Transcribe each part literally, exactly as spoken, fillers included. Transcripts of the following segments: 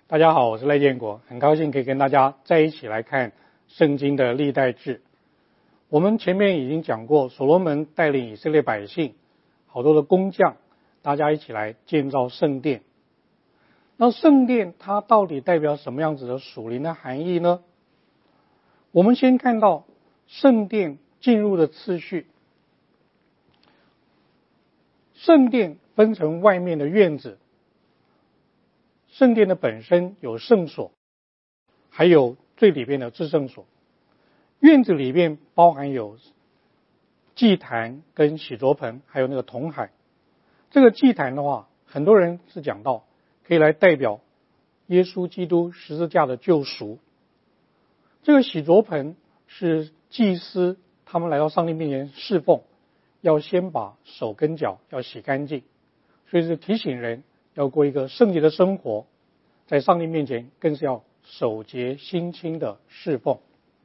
大家好，我是赖建国，很高兴可以跟大家在一起来看圣经的历代志。我们前面已经讲过，所罗门带领以色列百姓，好多的工匠，大家一起来建造圣殿。那圣殿它到底代表什么样子的属灵的含义呢？我们先看到圣殿进入的次序。圣殿分成外面的院子，圣殿的本身有圣所，还有最里边的至圣所。院子里面包含有祭坛跟洗濯盆，还有那个铜海。这个祭坛的话，很多人是讲到可以来代表耶稣基督十字架的救赎。这个洗濯盆是祭司他们来到上帝面前侍奉，要先把手跟脚要洗干净，所以是提醒人要过一个圣洁的生活，在上帝面前更是要守节心清的侍奉。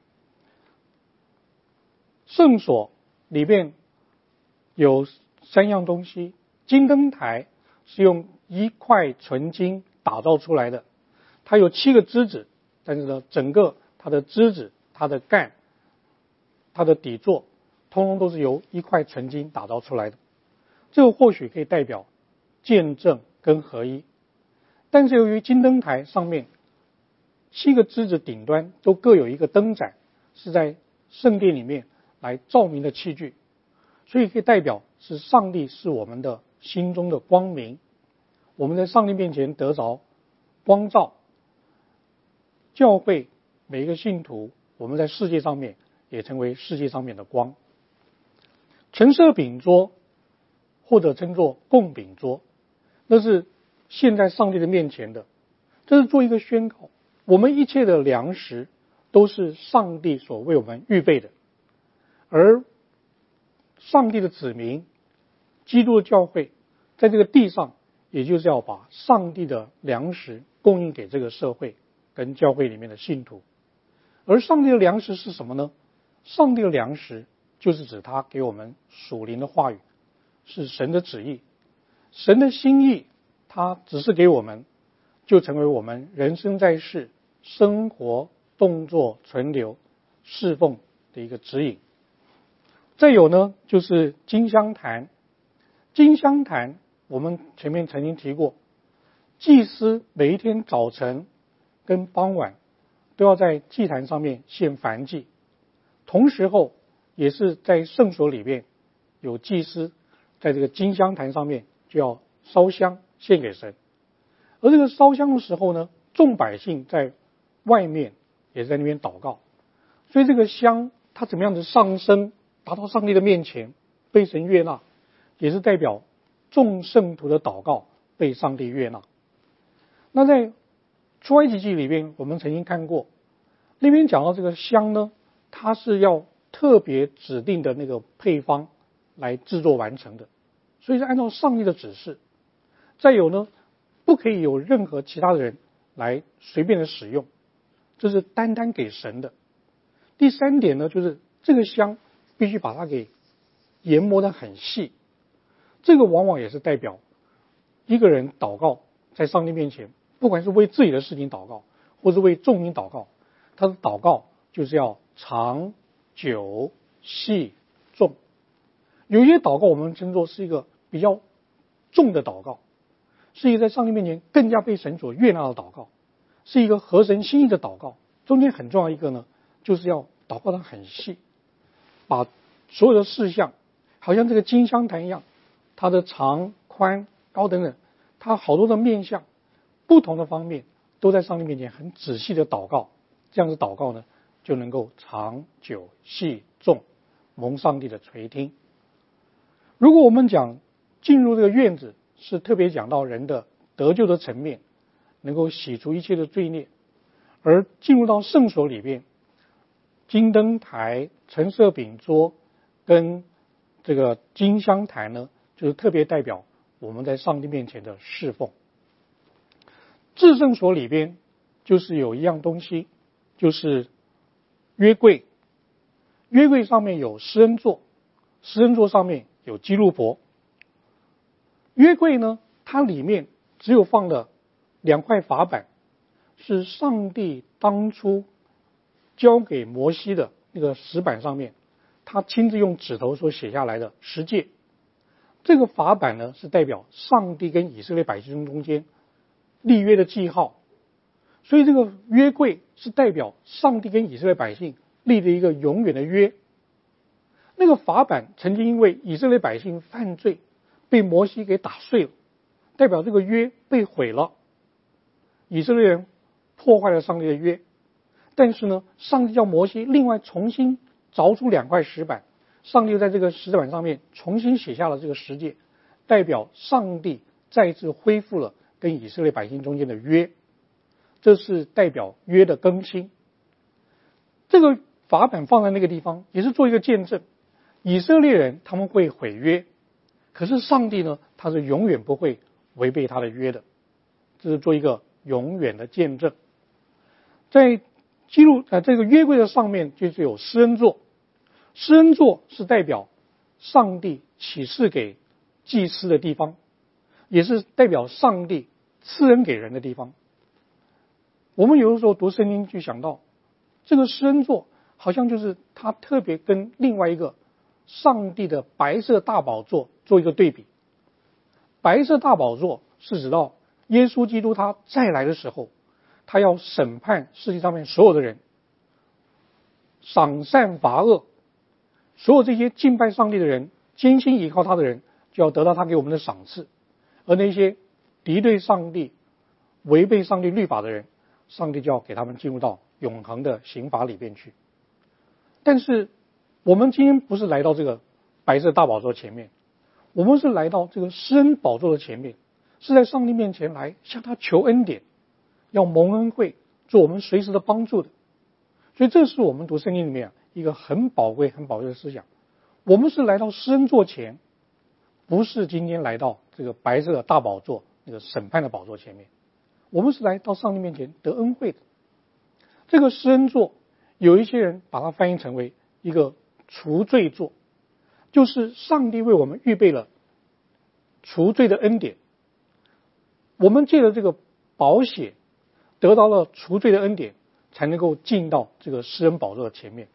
圣所里面有三样东西，金灯台是用一块纯金打造出来的，它有七个支子，但是呢，整个它的支子、它的干、它的底座，通通都是由一块纯金打造出来的。这个或许可以代表见证跟合一，但是由于金灯台上面七个支子顶端都各有一个灯盏，是在圣殿里面来照明的器具，所以可以代表是上帝是我们的心中的光明，我们在上帝面前得着光照。教会每一个信徒，我们在世界上面也成为世界上面的光。陈设饼桌或者称作供饼桌，那是献在上帝的面前的，这是做一个宣告，我们一切的粮食都是上帝所为我们预备的，而上帝的子民基督的教会在这个地上，也就是要把上帝的粮食供应给这个社会跟教会里面的信徒。而上帝的粮食是什么呢？上帝的粮食就是指他给我们属灵的话语，是神的旨意，神的心意，他只是给我们，就成为我们人生在世生活动作存留侍奉的一个指引。再有呢，就是金香坛。金香坛我们前面曾经提过，祭司每一天早晨跟傍晚都要在祭坛上面献燔祭，同时候也是在圣所里面有祭司在这个金香坛上面就要烧香献给神。而这个烧香的时候呢，众百姓在外面也在那边祷告，所以这个香它怎么样的上升达到上帝的面前被神悦纳，也是代表众圣徒的祷告被上帝悦纳。那在出埃及记里面我们曾经看过，那边讲到这个香呢，它是要特别指定的那个配方来制作完成的，所以是按照上帝的指示。再有呢，不可以有任何其他的人来随便的使用，这是单单给神的。第三点呢，就是这个香必须把它给研磨得很细，这个往往也是代表一个人祷告在上帝面前，不管是为自己的事情祷告，或是为众民祷告，他的祷告就是要长久细重。有一些祷告我们称作是一个比较重的祷告，是一个在上帝面前更加被神所悦纳的祷告，是一个合神心意的祷告。中间很重要一个呢，就是要祷告得很细，把所有的事项好像这个金香坛一样，它的长宽高等等，它好多的面向不同的方面都在上帝面前很仔细的祷告，这样子祷告呢就能够长久细重，蒙上帝的垂听。如果我们讲进入这个院子，是特别讲到人的得救的层面，能够洗除一切的罪孽，而进入到圣所里面，金灯台、陈设饼桌跟这个金香坛呢，就是特别代表我们在上帝面前的侍奉。至圣所里边就是有一样东西，就是约柜。约柜上面有施恩座，施恩座上面有基路伯。约柜呢，它里面只有放了两块法板， 是上帝当初交给摩西的那个石板上面，他亲自用指头所写下来的十诫。这个法版呢，是代表上帝跟以色列百姓中间立约的记号，所以这个约柜是代表上帝跟以色列百姓立的一个永远的约。那个法版曾经因为以色列百姓犯罪被摩西给打碎了，代表这个约被毁了，以色列人破坏了上帝的约。但是呢，上帝叫摩西另外重新凿出两块石板，上帝在这个石板上面重新写下了这个十诫，代表上帝再次恢复了跟以色列百姓中间的约，这是代表约的更新。这个法版放在那个地方也是做一个见证，以色列人他们会毁约，可是上帝呢，他是永远不会违背他的约的，这是做一个永远的见证。在记录呃这个约柜的上面就是有施恩座，施恩座是代表上帝启示给祭司的地方，也是代表上帝赐恩给人的地方。我们有的时候读圣经就想到，这个施恩座好像就是他特别跟另外一个上帝的白色大宝座做一个对比。白色大宝座是指到耶稣基督他再来的时候，他要审判世界上面所有的人，赏善罚恶，所有这些敬拜上帝的人，坚心依靠他的人，就要得到他给我们的赏赐。而那些敌对上帝、违背上帝律法的人，上帝就要给他们进入到永恒的刑罚里边去。但是我们今天不是来到这个白色大宝座前面，我们是来到这个施恩宝座的前面，是在上帝面前来向他求恩典，要蒙恩惠，做我们随时的帮助的。所以这是我们读圣经里面、啊、一个很宝贵很宝贵的思想。我们是来到施恩座前，不是今天来到这个白色的大宝座那个审判的宝座前面，我们是来到上帝面前得恩惠的。这个施恩座有一些人把它翻译成为一个除罪座，就是上帝为我们预备了除罪的恩典，我们借着这个宝血得到了除罪的恩典，才能够进到这个施恩宝座的前面。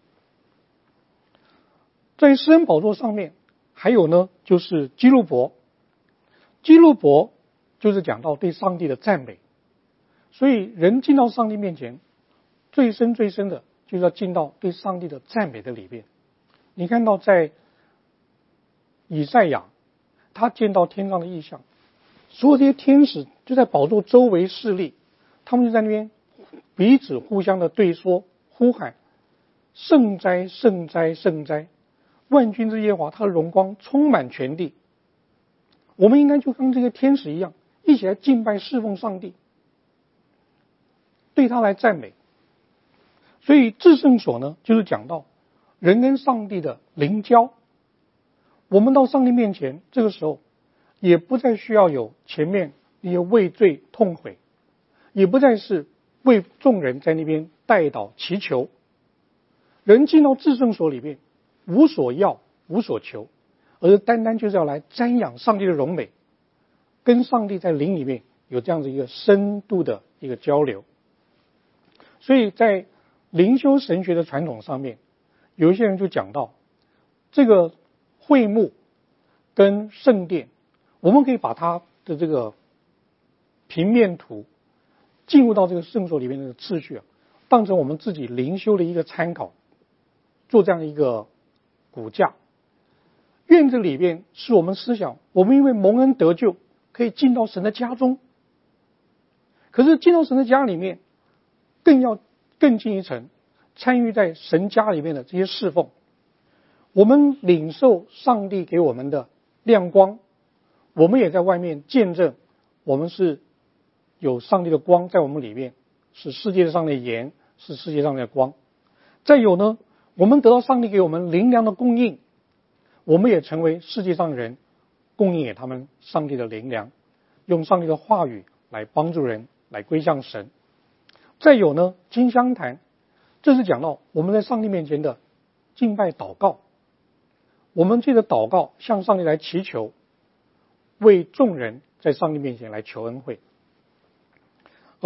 在施恩宝座上面还有呢，就是基路伯。基路伯就是讲到对上帝的赞美，所以人进到上帝面前，最深最深的就是要进到对上帝的赞美的里面。你看到在以赛亚，他见到天上的异象，所有这些天使就在宝座周围侍立，他们就在那边彼此互相的对说呼喊，圣哉圣哉圣哉，万军之耶和华，他的荣光充满全地。我们应该就跟这些天使一样，一起来敬拜侍奉上帝，对他来赞美。所以至圣所呢，就是讲到人跟上帝的灵交。我们到上帝面前，这个时候也不再需要有前面那些畏罪痛悔，也不再是为众人在那边代祷祈求。人进到至圣所里面，无所要无所求，而是单单就是要来瞻仰上帝的荣美，跟上帝在灵里面有这样子一个深度的一个交流。所以在灵修神学的传统上面，有一些人就讲到这个会幕跟圣殿，我们可以把它的这个平面图进入到这个圣所里面的次序啊，当成我们自己灵修的一个参考，做这样一个骨架。院子里边是我们思想，我们因为蒙恩得救，可以进到神的家中。可是进到神的家里面，更要更进一层，参与在神家里面的这些侍奉。我们领受上帝给我们的亮光，我们也在外面见证，我们是有上帝的光在我们里面，是世界上的盐，是世界上的光。再有呢，我们得到上帝给我们灵粮的供应，我们也成为世界上人供应给他们上帝的灵粮，用上帝的话语来帮助人来归向神。再有呢，金香坛，这是讲到我们在上帝面前的敬拜祷告，我们借着祷告向上帝来祈求，为众人在上帝面前来求恩惠。而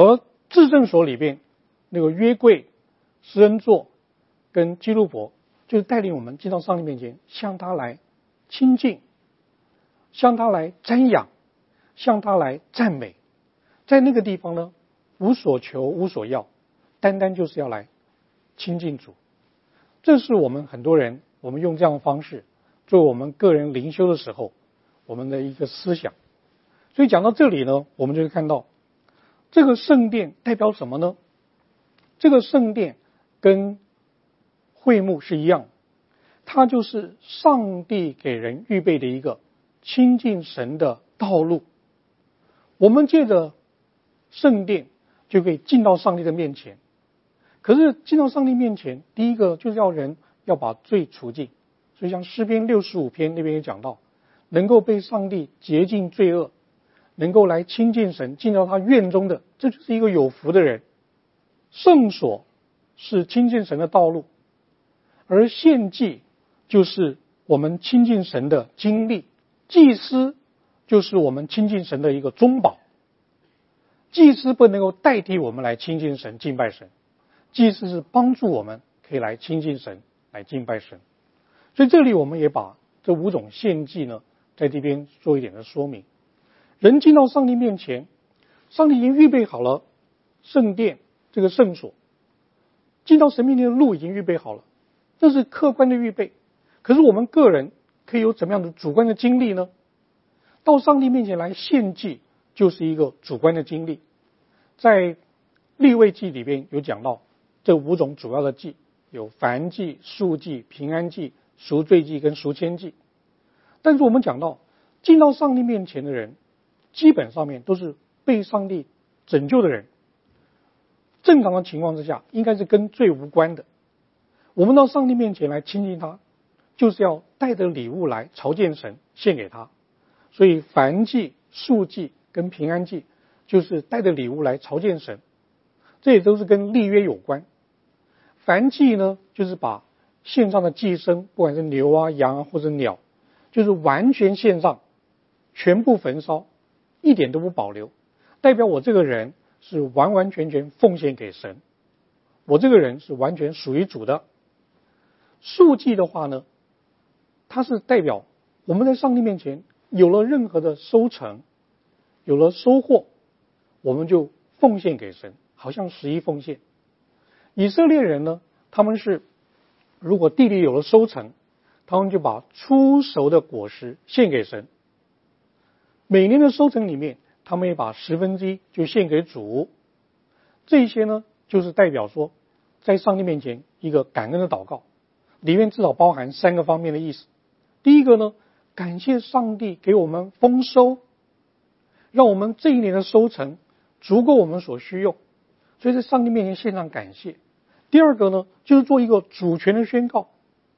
至圣所里边那个约柜、施恩座跟基路伯，就是带领我们进到上帝面前，向他来亲近，向他来瞻仰，向他来赞美。在那个地方呢，无所求无所要，单单就是要来亲近主。这是我们很多人，我们用这样的方式做我们个人灵修的时候，我们的一个思想。所以讲到这里呢，我们就会看到这个圣殿代表什么呢？这个圣殿跟会幕是一样，它就是上帝给人预备的一个亲近神的道路。我们借着圣殿就可以进到上帝的面前。可是进到上帝面前，第一个就是要人要把罪除尽。所以像诗篇六十五篇那边也讲到，能够被上帝洁净罪恶，能够来亲近神，进到他院中的，这就是一个有福的人。圣所是亲近神的道路，而献祭就是我们亲近神的经历，祭司就是我们亲近神的一个中保。祭司不能够代替我们来亲近神、敬拜神，祭司是帮助我们可以来亲近神、来敬拜神。所以这里我们也把这五种献祭呢，在这边做一点的说明。人进到上帝面前，上帝已经预备好了圣殿这个圣所，进到神面前的路已经预备好了，这是客观的预备。可是我们个人可以有怎么样的主观的经历呢？到上帝面前来献祭就是一个主观的经历。在利未记里边有讲到这五种主要的祭，有燔祭、素祭、平安祭、赎罪祭跟赎愆祭。但是我们讲到进到上帝面前的人，基本上面都是被上帝拯救的人。正常的情况之下，应该是跟罪无关的。我们到上帝面前来亲近他，就是要带着礼物来朝见神，献给他。所以燔祭、素祭跟平安祭就是带着礼物来朝见神，这也都是跟立约有关。燔祭呢，就是把献上的祭牲，不管是牛啊、羊啊或者鸟，就是完全献上，全部焚烧，一点都不保留，代表我这个人是完完全全奉献给神，我这个人是完全属于主的。素祭的话呢，它是代表我们在上帝面前有了任何的收成，有了收获，我们就奉献给神，好像十一奉献。以色列人呢，他们是如果地里有了收成，他们就把初熟的果实献给神。每年的收成里面，他们也把十分之一就献给主。这些呢，就是代表说在上帝面前一个感恩的祷告，里面至少包含三个方面的意思。第一个呢，感谢上帝给我们丰收，让我们这一年的收成足够我们所需用，所以在上帝面前献上感谢。第二个呢，就是做一个主权的宣告，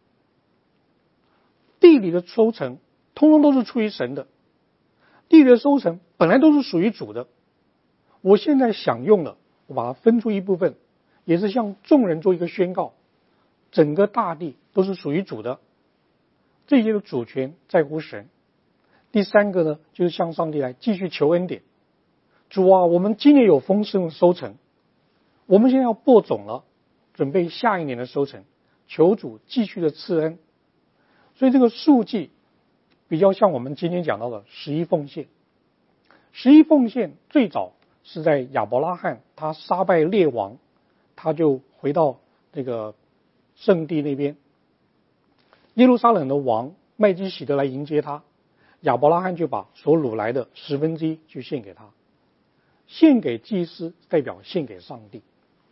地里的收成通通都是出于神的，地里的收成本来都是属于主的，我现在享用了，我把它分出一部分，也是向众人做一个宣告，整个大地都是属于主的，这些的主权在乎神。第三个呢，就是向上帝来继续求恩典。主啊，我们今年有丰盛的收成，我们现在要播种了，准备下一年的收成，求主继续的赐恩。所以这个素祭比较像我们今天讲到的十一奉献。十一奉献最早是在亚伯拉罕他杀败列王，他就回到这个圣地那边，耶路撒冷的王麦基洗德来迎接他，亚伯拉罕就把所掳来的十分之一去献给他。献给祭司代表献给上帝。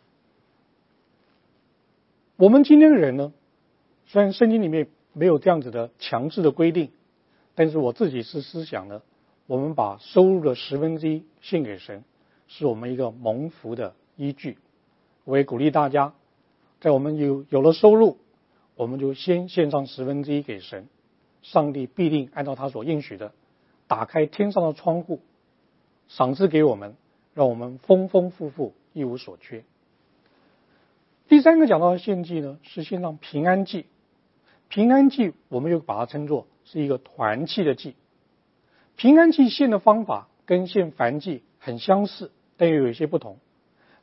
我们今天的人呢，虽然圣经里面没有这样子的强制的规定，但是我自己是思想呢，我们把收入的十分之一献给神，是我们一个蒙福的依据。我也鼓励大家，在我们有有了收入，我们就先献上十分之一给神，上帝必定按照他所应许的，打开天上的窗户，赏赐给我们，让我们丰丰富富，一无所缺。第三个讲到的献祭呢，是献上平安祭。平安祭我们又把它称作是一个团契的祭。平安祭献的方法跟献燔祭很相似，但又有一些不同。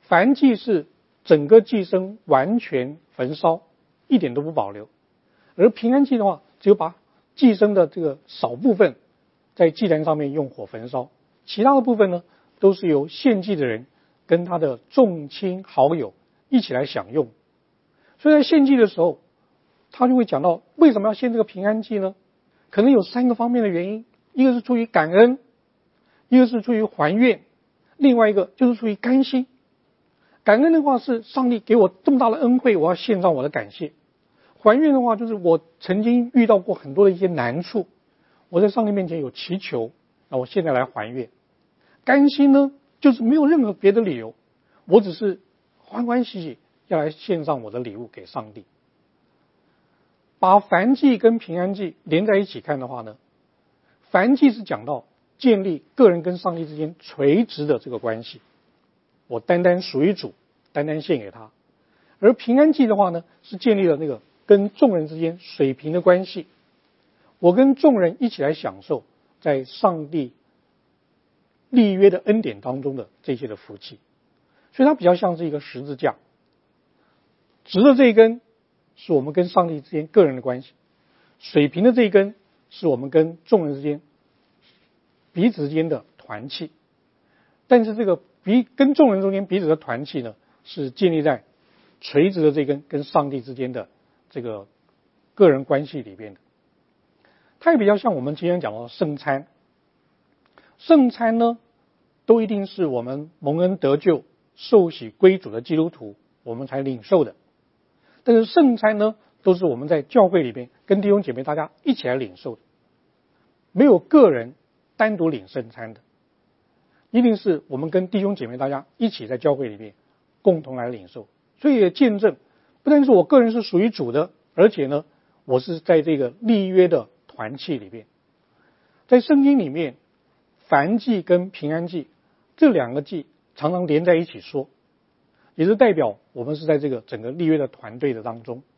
燔祭是整个祭牲完全焚烧，一点都不保留；而平安祭的话，只有把祭牲的这个少部分在祭坛上面用火焚烧，其他的部分呢，都是由献祭的人跟他的众亲好友一起来享用。所以在献祭的时候，他就会讲到为什么要献这个平安祭呢？可能有三个方面的原因，一个是出于感恩，一个是出于还愿，另外一个就是出于甘心。感恩的话是上帝给我这么大的恩惠，我要献上我的感谢；还愿的话就是我曾经遇到过很多的一些难处，我在上帝面前有祈求，那我现在来还愿。甘心呢，就是没有任何别的理由，我只是欢欢喜喜要来献上我的礼物给上帝。把燔祭跟平安祭连在一起看的话呢，燔祭是讲到建立个人跟上帝之间垂直的这个关系，我单单属于主，单单献给他；而平安祭的话呢，是建立了那个跟众人之间水平的关系，我跟众人一起来享受在上帝立约的恩典当中的这些的福气。所以它比较像是一个十字架，直的这一根是我们跟上帝之间个人的关系，水平的这一根是我们跟众人之间彼此之间的团契。但是这个彼跟众人中间彼此的团契呢，是建立在垂直的这根跟上帝之间的这个个人关系里边的。它也比较像我们今天讲到的圣餐。圣餐呢，都一定是我们蒙恩得救、受洗归主的基督徒我们才领受的。但是圣餐呢，都是我们在教会里边跟弟兄姐妹大家一起来领受的，没有个人单独领圣餐的，一定是我们跟弟兄姐妹大家一起在教会里面共同来领受。所以也见证，不但是我个人是属于主的，而且呢，我是在这个立约的团契里面。在圣经里面，燔祭跟平安祭这两个祭常常连在一起说，也是代表我们是在这个整个立约的团队的当中。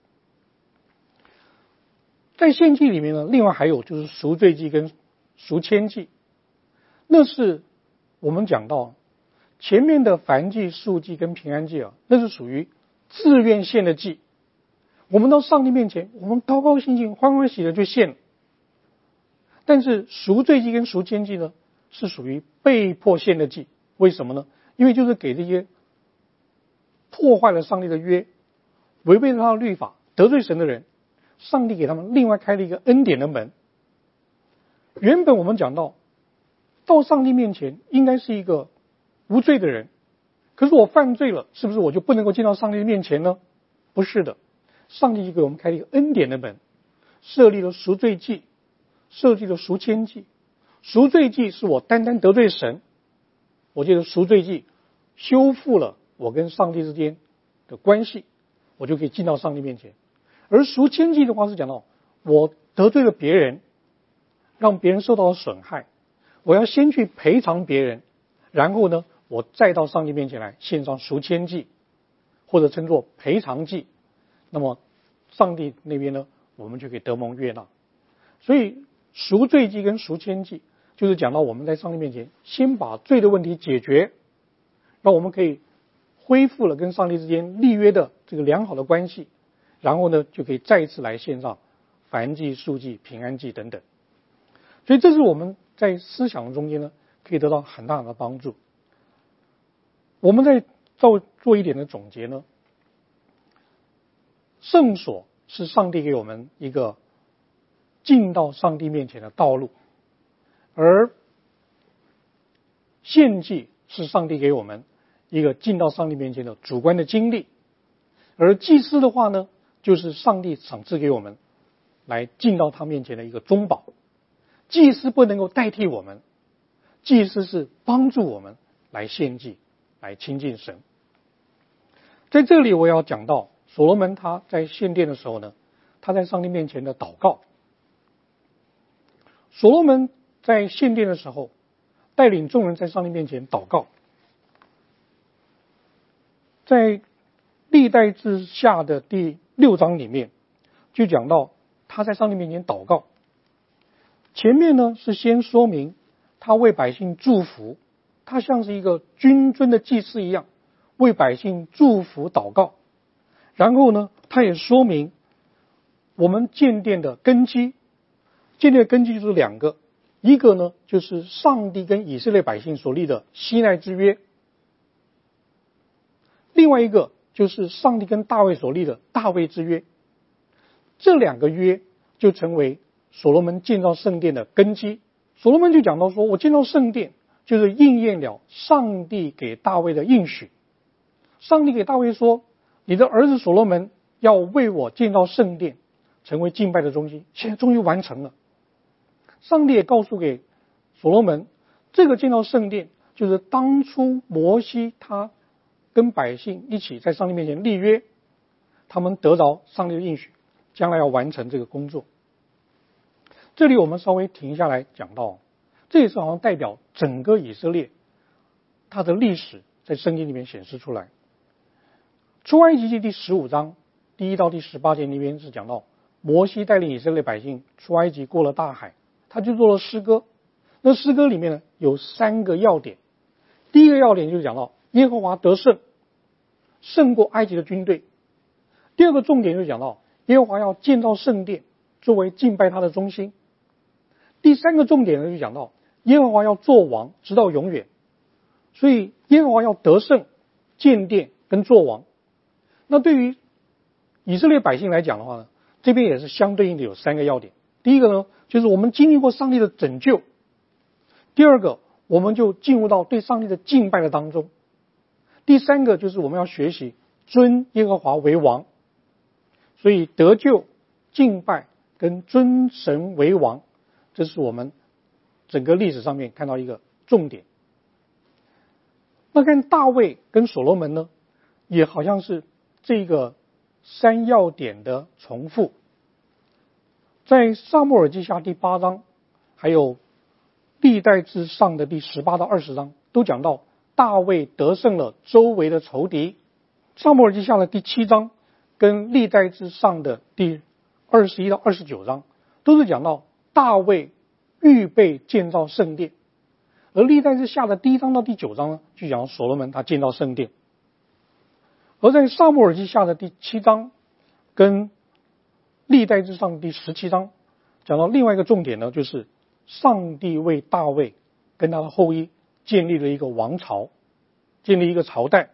在献祭里面呢，另外还有就是赎罪祭跟赎愆祭，那是我们讲到前面的燔祭、赎祭跟平安祭啊，那是属于自愿献的祭，我们到上帝面前，我们高高兴兴、欢欢喜的就献了。但是赎罪祭跟赎愆祭呢，是属于被迫献的祭。为什么呢？因为就是给这些破坏了上帝的约、违背了他的律法、得罪神的人，上帝给他们另外开了一个恩典的门。原本我们讲到，到上帝面前应该是一个无罪的人，可是我犯罪了，是不是我就不能够进到上帝的面前呢？不是的，上帝就给我们开了一个恩典的门，设立了赎罪祭，设立了赎愆祭。赎罪祭是我单单得罪神，我借着赎罪祭修复了我跟上帝之间的关系，我就可以进到上帝面前。而赎愆祭的话是讲到我得罪了别人，让别人受到了损害，我要先去赔偿别人，然后呢，我再到上帝面前来献上赎愆祭，或者称作赔偿祭。那么上帝那边呢，我们就可以得蒙悦纳。所以赎罪祭跟赎愆祭就是讲到我们在上帝面前先把罪的问题解决，让我们可以恢复了跟上帝之间立约的这个良好的关系，然后呢就可以再一次来献上燔祭、赎祭、平安祭等等。所以这是我们在思想中间呢可以得到很大很大的帮助。我们再做做一点的总结呢，圣所是上帝给我们一个进到上帝面前的道路，而献祭是上帝给我们一个进到上帝面前的主观的经历，而祭司的话呢，就是上帝赏赐给我们来进到他面前的一个中保。祭司不能够代替我们，祭司是帮助我们来献祭，来亲近神。在这里我要讲到所罗门他在献殿的时候呢，他在上帝面前的祷告。所罗门在献殿的时候带领众人在上帝面前祷告，在历代志下的第六章里面就讲到他在上帝面前祷告。前面呢是先说明他为百姓祝福，他像是一个君尊的祭司一样， 为百姓祝福祷告。然后呢，他也说明我们建殿的根基，建殿的根基就是两个，一个呢就是上帝跟以色列百姓所立的西奈之约，另外一个就是上帝跟大卫所立的大卫之约。这两个约就成为所罗门建造圣殿的根基。所罗门就讲到说，我建造圣殿就是应验了上帝给大卫的应许。上帝给大卫说，你的儿子所罗门要为我建造圣殿，成为敬拜的中心，现在终于完成了。上帝也告诉给所罗门，这个建造圣殿就是当初摩西他跟百姓一起在上帝面前立约，他们得着上帝的应许，将来要完成这个工作。这里我们稍微停下来讲到，这也是好像代表整个以色列它的历史在圣经里面显示出来。出埃及记第十五章第一到第十八节里面是讲到摩西带领以色列百姓出埃及，过了大海，他就做了诗歌。那诗歌里面呢有三个要点。第一个要点就是讲到耶和华得胜，胜过埃及的军队。第二个重点就是讲到耶和华要建造圣殿，作为敬拜他的中心。第三个重点呢就讲到耶和华要做王，直到永远。所以耶和华要得胜、建殿跟做王。那对于以色列百姓来讲的话呢，这边也是相对应的有三个要点。第一个呢，就是我们经历过上帝的拯救。第二个，我们就进入到对上帝的敬拜的当中。第三个就是我们要学习尊耶和华为王。所以得救、敬拜跟尊神为王，这是我们整个历史上面看到一个重点。那看大卫跟所罗门呢，也好像是这个三要点的重复。在撒母耳记下第八章，还有历代志上的第十八到二十章，都讲到大卫得胜了周围的仇敌。撒母耳记下的第七章跟历代志上的第二十一到二十九章，都是讲到大卫预备建造圣殿。而历代志下的第一章到第九章呢，就讲所罗门他建造圣殿。而在撒母耳记下的第七章跟历代志上的第十七章，讲到另外一个重点呢，就是上帝为大卫跟他的后裔建立了一个王朝，建立一个朝代。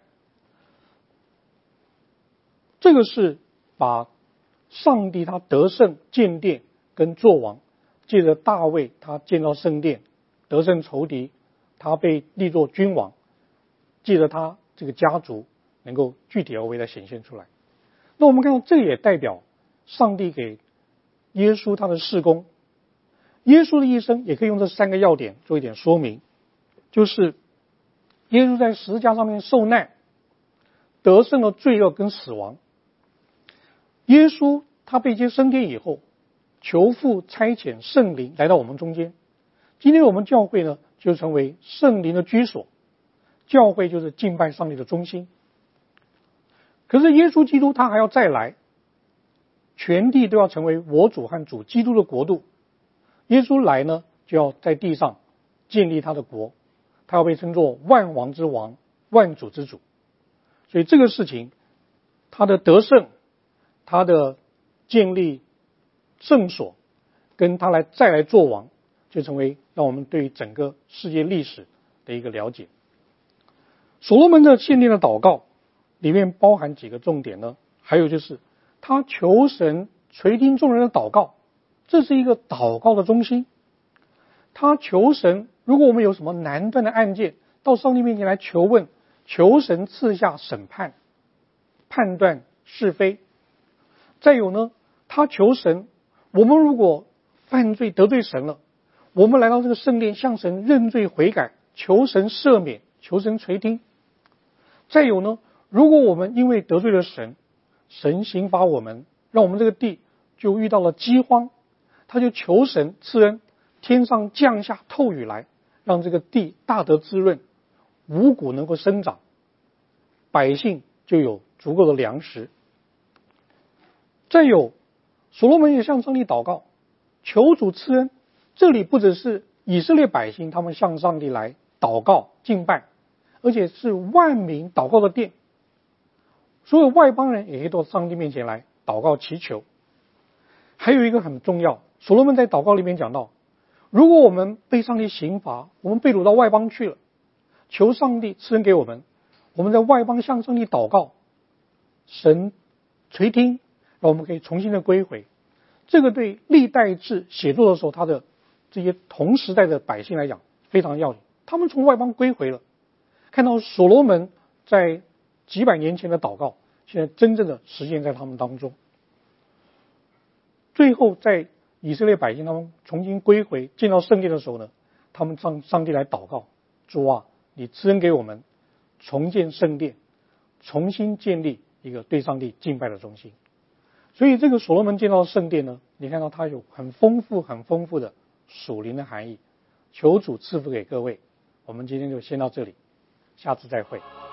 这个是把上帝他得胜、建殿跟做王，借着大卫他建造圣殿，得胜仇敌，他被立作君王，借着他这个家族能够具体而为的显现出来。那我们看到这也代表上帝给耶稣他的事工。耶稣的一生也可以用这三个要点做一点说明，就是耶稣在十字架上面受难，得胜了罪恶跟死亡。耶稣他被接升天以后，求父差遣圣灵来到我们中间。今天我们教会呢，就成为圣灵的居所，教会就是敬拜上帝的中心。可是耶稣基督他还要再来，全地都要成为我主和主基督的国度。耶稣来呢，就要在地上建立他的国，他要被称作万王之王、万主之主。所以这个事情，他的得胜，他的建立圣所，跟他来再来做王，就成为让我们对整个世界历史的一个了解。所罗门的献殿的祷告里面包含几个重点呢？还有就是他求神垂听众人的祷告，这是一个祷告的中心。他求神，如果我们有什么难断的案件，到上帝面前来求问，求神赐下审判，判断是非。再有呢，他求神，我们如果犯罪得罪神了，我们来到这个圣殿向神认罪悔改，求神赦免，求神垂听。再有呢，如果我们因为得罪了神，神刑罚我们，让我们这个地就遇到了饥荒，他就求神赐恩，天上降下透雨来，让这个地大得滋润，五谷能够生长，百姓就有足够的粮食。再有，所罗门也向上帝祷告，求主赐恩。这里不只是以色列百姓他们向上帝来祷告敬拜，而且是万民祷告的殿， 所有外邦人也可以到上帝面前来祷告祈求。还有一个很重要，所罗门在祷告里面讲到，如果我们被上帝刑罚，我们被掳到外邦去了，求上帝赐恩给我们，我们在外邦向上帝祷告，神垂听，让我们可以重新的归回。这个对历代志写作的时候，他的这些同时代的百姓来讲非常要紧。他们从外邦归回了，看到所罗门在几百年前的祷告，现在真正的实现在他们当中。最后在以色列百姓他们重新归回进到圣殿的时候呢，他们向上帝来祷告，主啊，你赐恩给我们重建圣殿，重新建立一个对上帝敬拜的中心。所以这个所罗门建造圣殿呢，你看到它有很丰富很丰富的属灵的含义。求主赐福给各位，我们今天就先到这里，下次再会。